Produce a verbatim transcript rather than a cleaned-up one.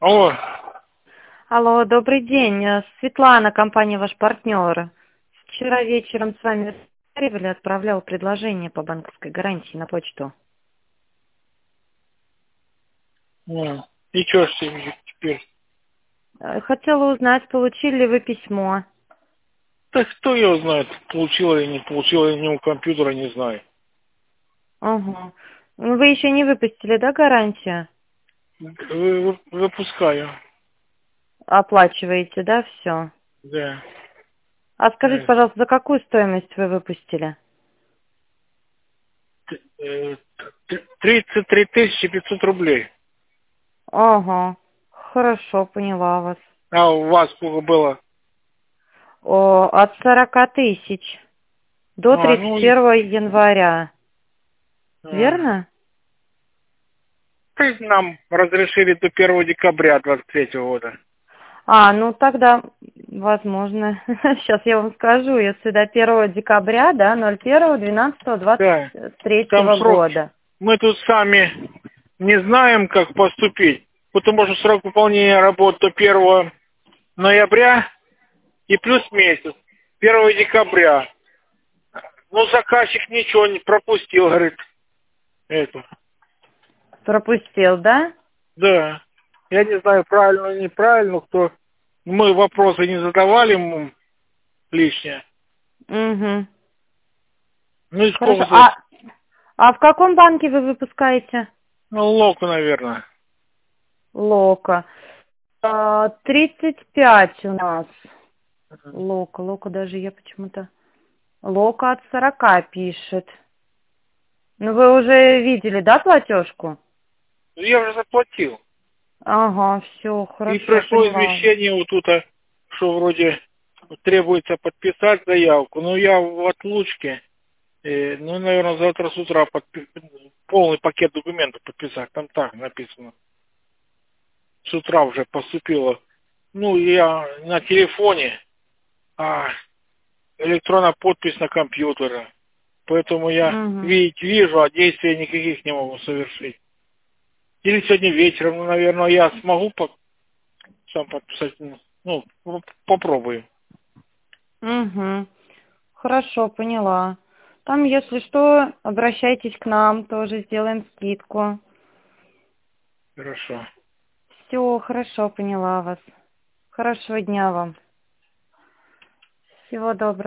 Алло. Алло, добрый день. Э, Светлана, компания «Ваш партнер». Вчера вечером с вами разговаривали, отправлял предложение по банковской гарантии на почту. А, и что ж теперь? Э, Хотела узнать, получили ли вы письмо. Да кто его знает, получила или не получила, я ни у компьютера не знаю. Ага. Ну, вы еще не выпустили, да, гарантию? Вы- вы- Выпускаю. Оплачиваете, да, все? Да. А скажите, Э, пожалуйста, за какую стоимость вы выпустили? т- э, т- тридцать три тысячи пятьсот рублей. Ага. Хорошо, поняла вас. А у вас сколько было? О, от сорока тысяч до А, тридцать ну, и- первого января. а, Верно? то есть нам разрешили до первого декабря двадцать третьего года. А, ну тогда, возможно, сейчас я вам скажу, если до первого декабря, да, ноль первого двенадцатого двадцать Да. Там третьего срок. года. Мы тут сами не знаем, как поступить. Потому что срок выполнения работ до первого ноября и плюс месяц. первого декабря. Ну, заказчик ничего не пропустил, говорит, это. Пропустил, да? Да. Я не знаю, правильно или неправильно, кто... Мы вопросы не задавали ему лишнее. Угу. Ну, и Хорошо. сколько за... А, а в каком банке вы выпускаете? Ну, локу, наверное. Лока. А, тридцать пять у нас. Лока, Лока даже я почему-то... Лока от сорока пишет. Ну вы уже видели, да, платежку? Ну, я уже заплатил. Ага, все, И хорошо, пришло поняла. извещение вот тут, а, что вроде требуется подписать заявку. Но я в отлучке. Э, ну, наверное, завтра с утра подпи- полный пакет документов подписать. Там так написано. С утра уже поступило. Ну, я на телефоне, а электронная подпись на компьютере. Поэтому я Угу. видеть вижу, а действий никаких не могу совершить. Или сегодня вечером, ну, наверное, я смогу по- сам подписать. Ну, п- попробую. Угу. Хорошо, поняла. Там, если что, обращайтесь к нам, тоже сделаем скидку. Хорошо. Все, хорошо, поняла вас. Хорошего дня вам. Всего доброго.